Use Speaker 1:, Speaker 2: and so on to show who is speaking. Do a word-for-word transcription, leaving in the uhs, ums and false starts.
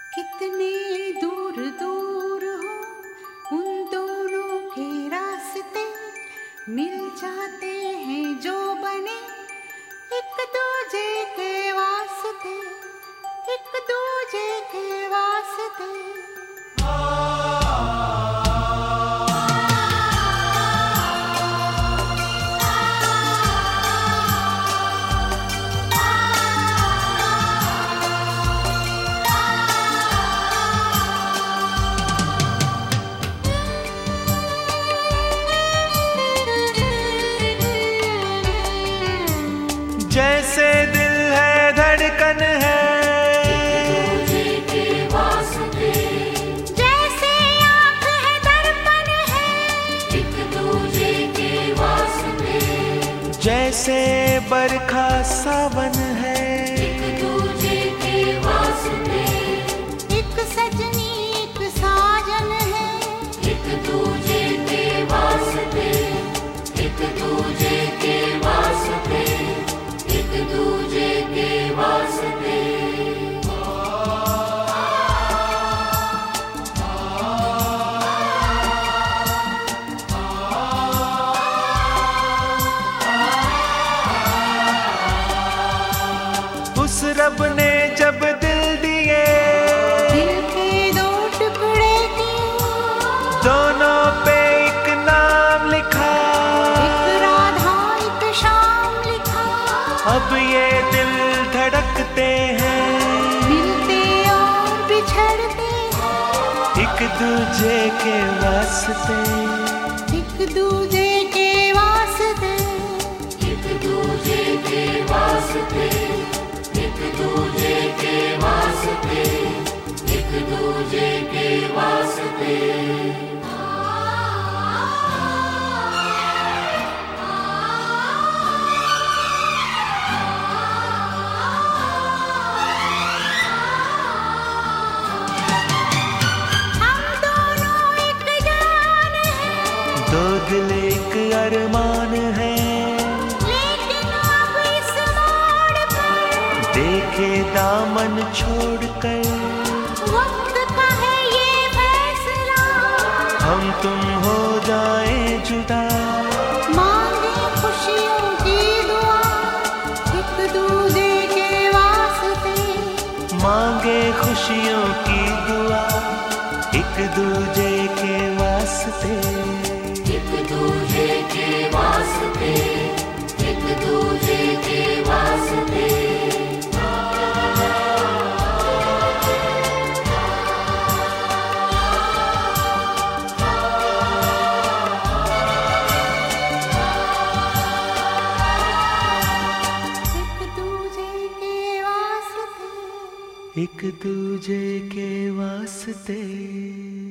Speaker 1: कितने दूर दूर हो उन दोनों के रास्ते, मिल जाते हैं जो बने एक दूजे के वास्ते, एक दूजे के वास्ते।
Speaker 2: जैसे दिल है धड़कन है,
Speaker 3: एक दूजे के वास्ते।
Speaker 1: जैसे आँख है दर्पण है,
Speaker 3: एक दूजे के वास्ते।
Speaker 2: जैसे बरखा सावन है,
Speaker 3: एक दूजे के वास्ते।
Speaker 1: एक सजनी एक साजन है,
Speaker 3: एक दूजे के वास्ते। एक दूजे के वास्ते। एक दूजे के वास्ते।
Speaker 2: उस रब ने जब दिल दिए,
Speaker 1: दिल के दो टुकड़े किए,
Speaker 2: दोनों पे एक नाम लिखा।
Speaker 1: एक राधा एक शाम लिखा।
Speaker 2: अब ये दिल धड़कते हैं,
Speaker 1: मिलते और बिछड़ते हैं,
Speaker 2: एक दूजे के वास्ते।
Speaker 1: एक दूजे के वास्ते।
Speaker 3: एक दूजे के वास्ते। एक दूजे के वास्ते। एक दूजे के वास्ते।
Speaker 1: हम दोनों एक जान हैं,
Speaker 2: दो दिल एक अरमान है,
Speaker 1: लेकिन अब इस मोड़ पर
Speaker 2: देखे दामन छोड़कर
Speaker 1: वक्त का है ये फैसला।
Speaker 2: हम तुम हो जाएं जुदा।
Speaker 1: मांगे खुशियों की दुआ एक दूजे के वास्ते,
Speaker 2: मांगे खुशियों की दुआ एक दूजे के वास्ते।
Speaker 3: एक दूजे के वास्ते। एक दूजे के वास्ते।
Speaker 1: एक दूजे के वास्ते।
Speaker 2: एक दूजे के वास्ते।